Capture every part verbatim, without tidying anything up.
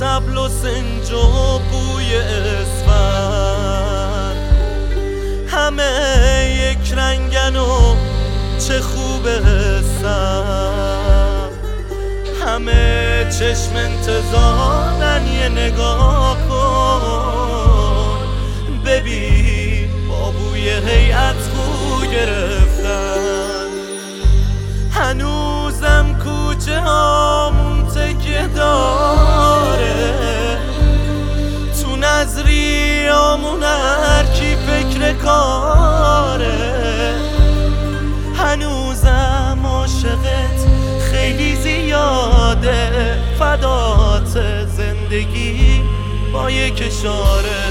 طبل و سنج و بوی اسفند، همه یک رنگن و چه خوب هستن، همه چشم انتظارن یه نگاه کن ببین با بوی هیئت خو گرفتن. هنوزم کوچه هامون تکیه داره، تو نظریامون هر کی فکر کاره، هنوزم عاشقت خیلی زیاده، فدات زندگی با یک اشاره.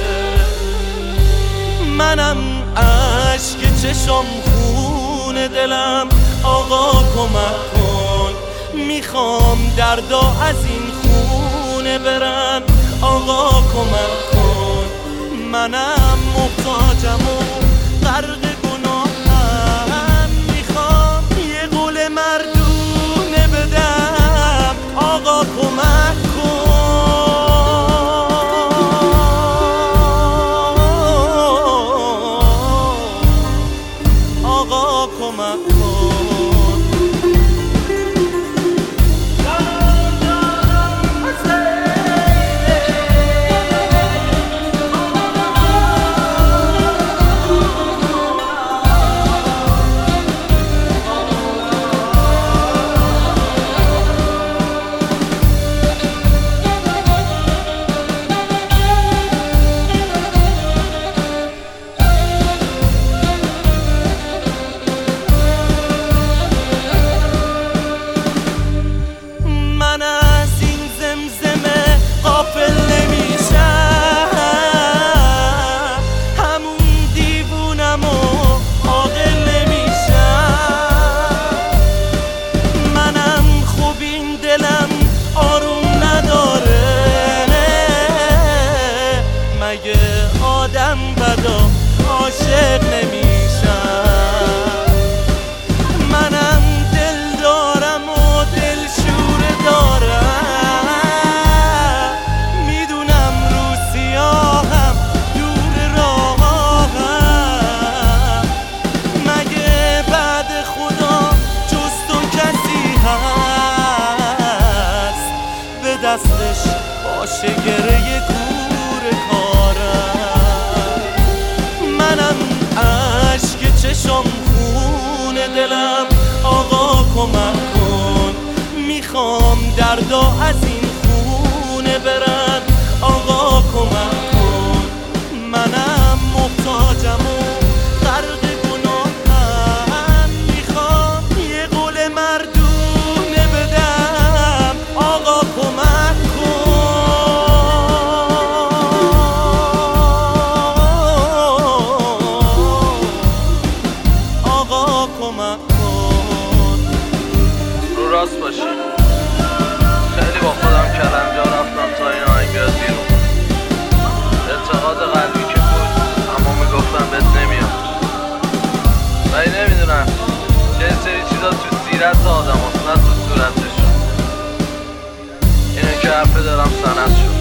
منم اشک چشم خون دلم، آقا کمک کن، میخوام دردا از این خونه برن، آقا کمک کن. منم محتاجم و غرق گناهم، میخوام یه قول مردونه بدم، آقا کمک کن، آقا کمک کن. آدم بدا عاشق نمیشم، منم دل دارم و دل شوره دارم، میدونم رو سیاهم دور راهم، مگه بعد خدا جز تو کسی هست به دستش باشه گره گور کارم. منم اشک چشم خون دلم، آقا کمک کن، میخوام دردا از این خونه برن، آقا کمک کن. منم محتاجم و غرق گناهم، میخوام یه قول مردونه بدم، آقا کمک کن، کمک کن. رو راست باشی، خیلی با خودم کلنجا رفتم تا این آهنگ بیاد بیرون. اعتقاد قلبی که بود اما میگفتم بهت نمیاد، ولی نمیدونم چه سری چیزا تو سیرت آدم هست نه تو صورتشون. اینه که حرفه دارم سند شد.